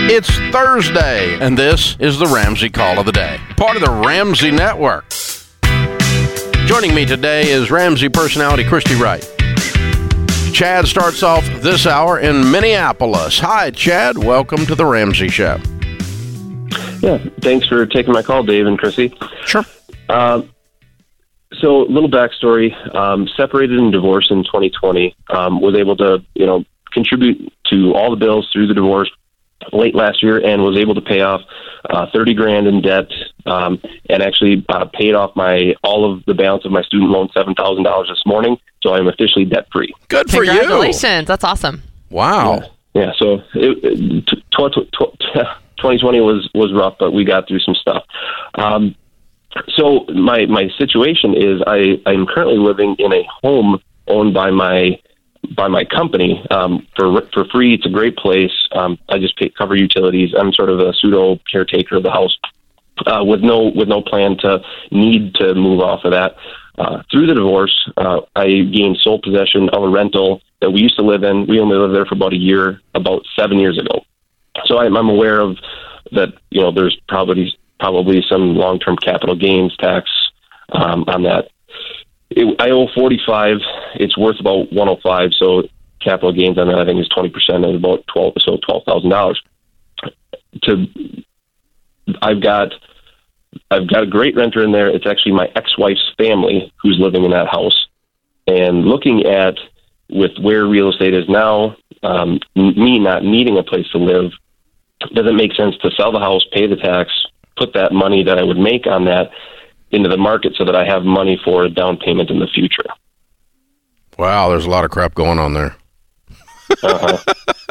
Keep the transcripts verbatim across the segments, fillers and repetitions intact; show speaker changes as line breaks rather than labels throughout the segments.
It's Thursday, and this is the Ramsey Call of the Day, part of the Ramsey Network. Joining me today is Ramsey personality Christy Wright. Chad starts off this hour in Minneapolis. Hi, Chad. Welcome to the Ramsey Show.
Yeah, thanks for taking my call, Dave and Chrissy.
Sure.
Uh, so, a little backstory. Um, separated and divorced in twenty twenty. Um, was able to, you know, contribute to all the bills through the divorce late last year, and was able to pay off uh, thirty grand in debt, um, and actually uh, paid off my all of the balance of my student loan, seven thousand dollars this morning. So I'm officially debt free.
Good for you.
Congratulations! That's awesome.
Wow.
Yeah. yeah so it, it, tw- tw- twenty twenty was was rough, but we got through some stuff. Um, so my my situation is I I'm currently living in a home owned by my by my company um, for for free. It's a great place. Um, I just pay, cover utilities. I'm sort of a pseudo caretaker of the house uh, with no with no plan to need to move off of that. Uh, through the divorce, uh, I gained sole possession of a rental that we used to live in. We only lived there for about a year, about seven years ago. So I'm, I'm aware of that. You know, there's probably probably some long term capital gains tax um, on that. It, I owe forty-five. It's worth about one hundred five. So capital gains on that, I think, is twenty percent of about twelve. So twelve thousand dollars. To, I've got, I've got a great renter in there. It's actually my ex-wife's family who's living in that house. And looking at with where real estate is now, um, me not needing a place to live, doesn't make sense to sell the house, pay the tax, put that money that I would make on that into the market so that I have money for a down payment in the future.
Wow, there's a lot of crap going on there.
Uh-huh.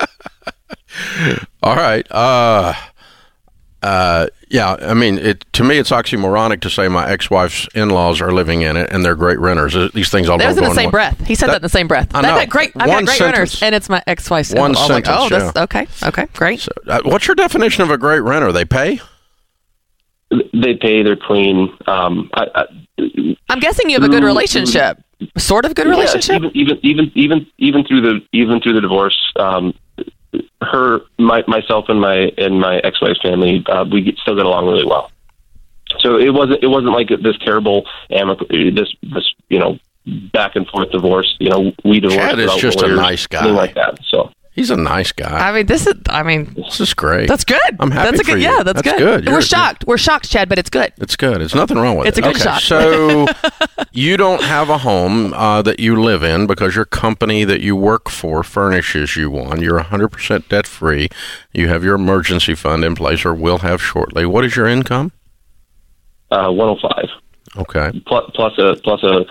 All right. Uh, uh, yeah, I mean, it, to me, it's oxymoronic to say my ex-wife's in-laws are living in it and they're great renters. These things all
That
don't
was in
go
the same
one.
breath. He said that, that in the same breath.
I
That,
know.
that great. I've
One
got great
sentence.
renters, and it's my ex-wife's.
One
I was like,
sentence,
oh, that's
yeah.
okay. Okay, great.
So, uh, what's your definition of a great renter? They pay?
They pay, they're clean. Um, I, I,
I'm guessing you have a good relationship. Sort of good
yeah,
relationship.
even, even, even, even, even through the, even through the divorce, um, her, my, myself and my, and my ex-wife's family, uh, we get, still get along really well. So it wasn't, it wasn't like this terrible, amic- this, this, you know, back and forth divorce. You know, we divorced.
Chad is
without
just a
lawyers,
nice guy.
anything like that. So.
He's a nice guy.
I mean, this is. I mean,
This is great.
that's good.
I'm happy
that's a
for
good,
you.
Yeah, that's,
That's
good.
good. You're-
We're shocked. We're shocked, Chad, but it's good.
It's good. It's nothing wrong with
It's
it.
a good
okay,
shot.
So you don't have a home uh, that you live in because your company that you work for furnishes you one. You're one hundred percent debt-free. You have your emergency fund in place or will have shortly. What is your income?
Uh, one hundred five.
Okay.
Plus, plus a plus a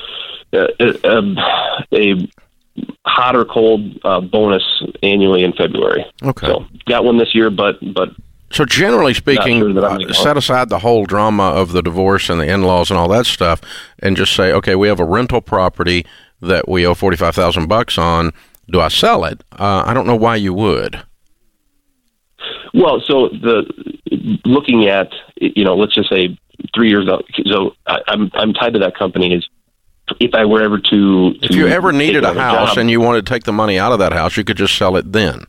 a, a, a hot or cold uh, bonus annually in February.
Okay.
So got one this year, but but
So generally speaking,
sure that I'm
uh,
gonna-
set aside the whole drama of the divorce and the in-laws and all that stuff and just say, okay, we have a rental property that we owe forty-five thousand bucks on. Do I sell it? Uh, I don't know why you would.
well, so the looking at you know, let's just say three years out. So I, I'm I'm tied to that company. Is if I were ever to, to
If you ever needed a
take another
house
job,
and you wanted to take the money out of that house, you could just sell it then.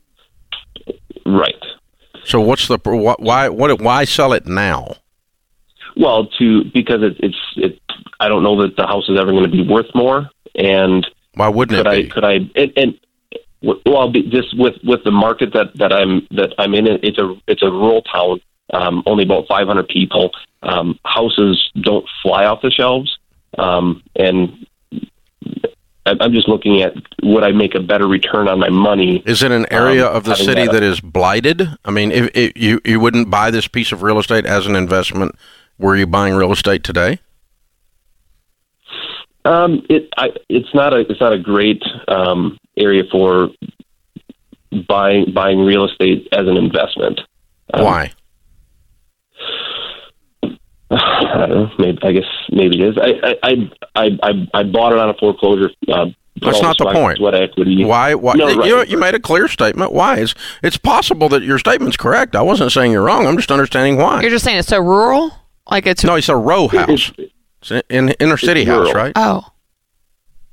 right.
So what's the wh- why what why sell it now?
Well, to because it, it's it. I don't know that the house is ever going to be worth more, and
Why wouldn't
could
it
I
be?
could I and, and well, be- just with with the market that, that I'm that I'm in, it's a it's a rural town, um, only about five hundred people. Um, houses don't fly off the shelves, um, and I- I'm just looking at would I make a better return on my money?
Is it an area
um,
of the
having
city
that-
that is blighted? I mean, if, if you you wouldn't buy this piece of real estate as an investment, were you buying real estate today?
Um, it I, it's not a it's not a great um, area for buying buying real estate as an investment. Um,
Why?
I don't know. Maybe I guess maybe it is. I I I I, I bought it on a foreclosure. Uh,
That's not the
sweat,
point.
Sweat equity.
Why? Why?
No,
you,
right,
you
right.
made a clear statement. Why? It's, it's possible that your statement's correct. I wasn't saying you're wrong. I'm just understanding why.
You're just saying it's so rural, like it's
No, it's a row house. It's in inner city
It's
house,
rural.
right?
oh,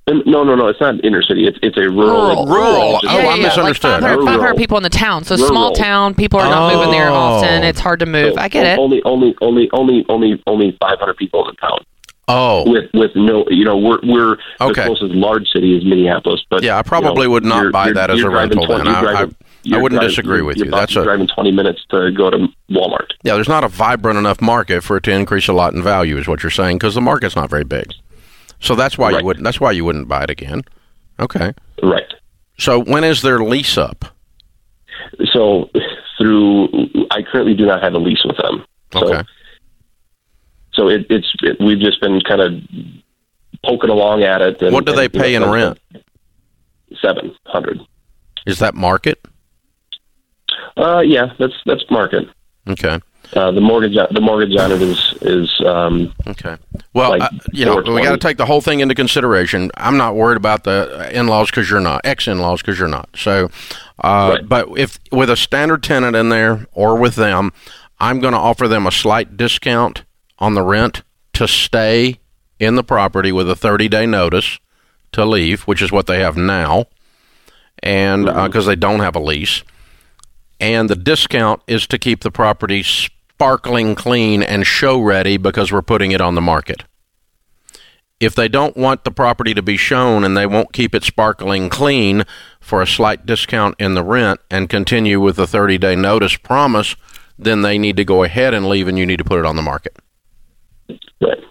No, no, no. It's not inner city. It's it's a rural.
Rural.
Rural.
Just-
Oh, I misunderstood.
Like five hundred,
Rural.
five hundred people in the town. So
Rural.
small town, people are not
Oh.
moving there often. It's hard to move. I get it.
Only, only, only, only, only, only five hundred people in the town.
Oh,
With with no, you know, we're we're
Okay.
the closest large city is Minneapolis. But
yeah, I probably
you know,
would not
you're-
buy
you're-
that as
you're
a
driving
rental.
twenty-
Then
you're
I, I,
driving-
I
you're
wouldn't
driving-
disagree
you're-
with
you're
you.
about
That's
to be
a
driving twenty minutes to go to Walmart.
yeah. There's not a vibrant enough market for it to increase a lot in value, is what you're saying, because the market's not very big. So that's why
Right.
you wouldn't. That's why you wouldn't buy it again. Okay.
Right.
So when is their lease up?
So through, I currently do not have a lease with them. So,
Okay.
So it, it's it, we've just been kind of poking along at it. And,
What do they
and, you
pay in
know,
rent?
Seven hundred.
Is that market?
Uh, yeah, that's that's market.
Okay.
Uh, the mortgage the mortgage on it is is um,
Okay. Well,
Like
uh, you know, we
four twenty.
got to take the whole thing into consideration. I'm not worried about the in-laws because you're not, ex-in-laws because you're not. So, uh,
Right.
but if with a standard tenant in there or with them, I'm going to offer them a slight discount on the rent to stay in the property with a thirty-day notice to leave, which is what they have now, and because they don't have a lease. And the discount is to keep the property sparkling clean and show ready because we're putting it on the market. If they don't want the property to be shown and they won't keep it sparkling clean for a slight discount in the rent and continue with the thirty-day notice promise, then they need to go ahead and leave and you need to put it on the market.
right.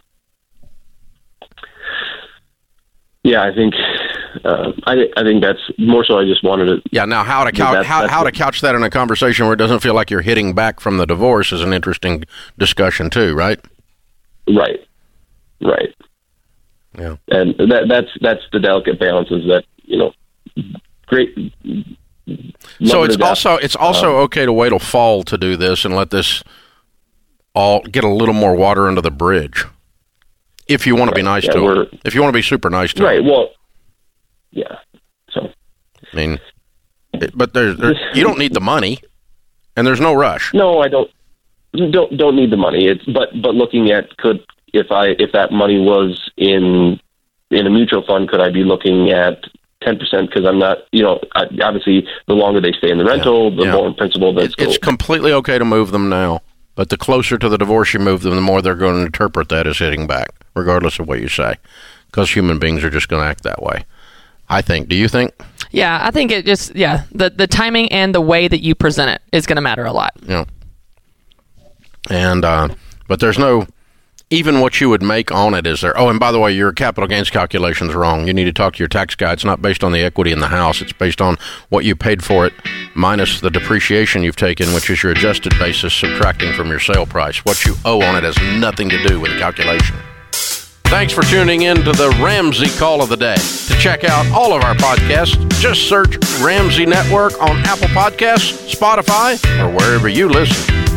Yeah, I think uh, I I think that's more so. I just wanted to.
Yeah, now how to
Yeah,
couch
that's-
how,
that's
how to
what-
couch that in a conversation where it doesn't feel like you're hitting back from the divorce is an interesting discussion too, right?
Right. Right.
Yeah.
And that that's that's the delicate balance is that, you know, great.
So
love her
it's
to death.
also it's also okay to wait till fall to do this and let this all get a little more water under the bridge. If you want to be nice
yeah,
to
we're-
them. If you want to be super nice to
right.
them.
Well, yeah. So
I mean, it, but there's there, you don't need the money, and there's no rush.
no, I don't don't don't need the money. It's but but looking at could if I if that money was in in a mutual fund, could I be looking at ten percent because I'm not, you know, I, obviously the longer they stay in the rental, the
yeah.
more in principal that's
It, it's completely okay to move them now, but the closer to the divorce you move them, the more they're going to interpret that as hitting back, regardless of what you say, because human beings are just going to act that way. I think. Do you think?
Yeah, I think it just, yeah, the, the timing and the way that you present it is going to matter a lot.
Yeah. And, uh, but there's no, even what you would make on it is there. Oh, and by the way, your capital gains calculation is wrong. You need to talk to your tax guy. It's not based on the equity in the house. It's based on what you paid for it minus the depreciation you've taken, which is your adjusted basis subtracting from your sale price. What you owe on it has nothing to do with the calculation. Thanks for tuning in to the Ramsey Call of the Day. To check out all of our podcasts, just search Ramsey Network on Apple Podcasts, Spotify, or wherever you listen.